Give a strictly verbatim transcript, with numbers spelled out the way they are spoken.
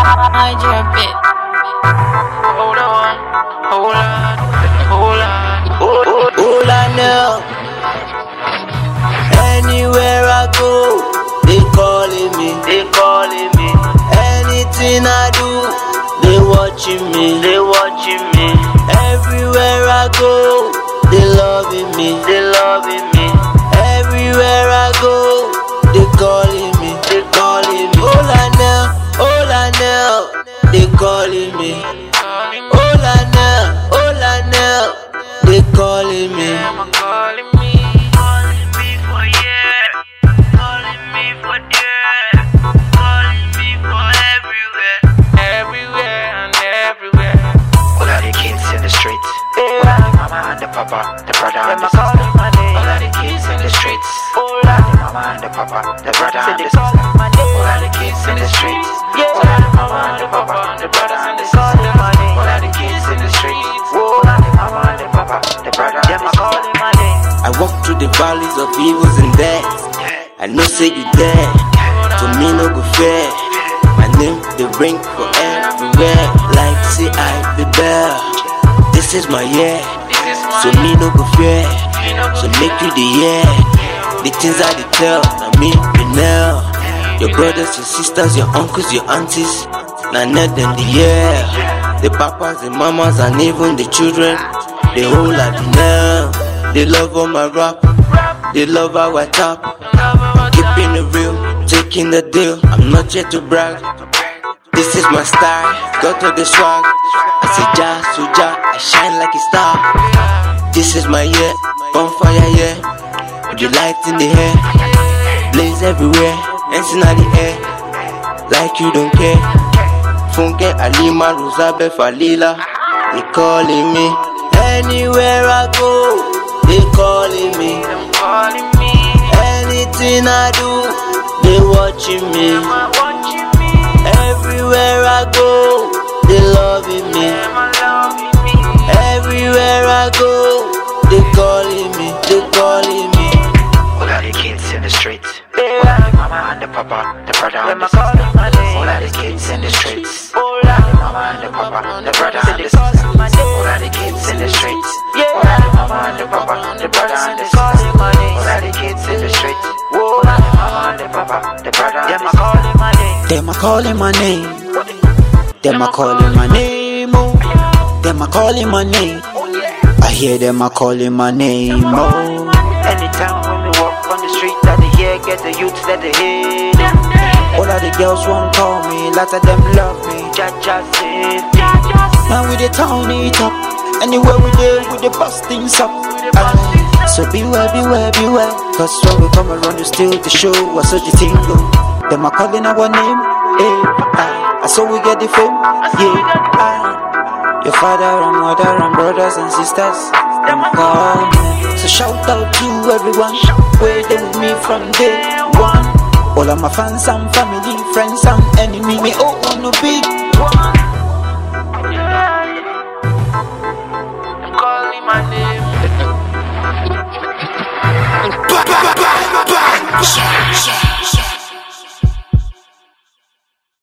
I drop it. Hold on, hold on, hold on. All I know, anywhere I go, they calling me, they calling me. Anything I do, they watching me, they watching me. Everywhere I go, they loving me, they loving me. Everywhere I go, they calling me, they calling me. All I know, all I know, they calling me. All I know, all I know, they calling me. Mama calling me, calling me for yeah, calling me for there, calling me for everywhere, everywhere and everywhere. All of the kids in the streets, all of the mama and the papa, the brother and the sister. All of the kids in the streets, all of the mama and the papa, the brother and the sister. All of the kids in the streets, all of the mama and the papa, the brother and the sister. All of the kids in the streets, all of the mama and the papa, the brother and the sister. I walk through the valleys of evils and death. I know say you there, to me no go fair. My name they ring for everywhere, like say I the bell. This is my year, so me no go fear. So make you the year. The things I dey tell, now me the now. Your brothers, your sisters, your uncles, your aunties, now net them the year. The papas, the mamas, and even the children, they all are the now. They love all my rap, they love how I tap. Keeping it real, taking the deal. I'm not here to brag. This is my style, got all the swag. I say ja, so ja, I shine like a star. This is my year, bonfire year. With the light in the air, blaze everywhere, dancing in the air, like you don't care. Funke Alima, Rosabe Falila, they calling me. Anywhere I go, they calling me. Calling me, Anything I do, they watching me. watching me, Everywhere I go, they loving me. my loving me. Everywhere I go, they calling me, they calling me. All of the kids in the streets, all of the mama and the papa, the brother and the sister. All of the kids in the streets, all of the mama and the papa, the brother and the sister. All of the kids in the streets, all of the mama and the papa, the brother and the sister. All of the kids in the streets, all of the mama and the papa, the brother and the sister. Them a calling my name, them a calling my name, oh. Them a calling my name, I hear them a calling my name, oh. Anytime when we walk on the street, that they hear, get the youths that they hear. All of the girls won't call me, lots of them love me. Jaja says, Now we dey turn it up, anywhere we dey, we dey bust things up. Aye. So beware, beware, beware, cause when we come around you still to show us such a thing go. Them a calling our name, eh, aye. So we get the fame, yeah, aye. Your father and mother and brothers and sisters, them a call me. So shout out to everyone, where they with me from day one. All of my fans and family, friends and enemy, me all wanna be one.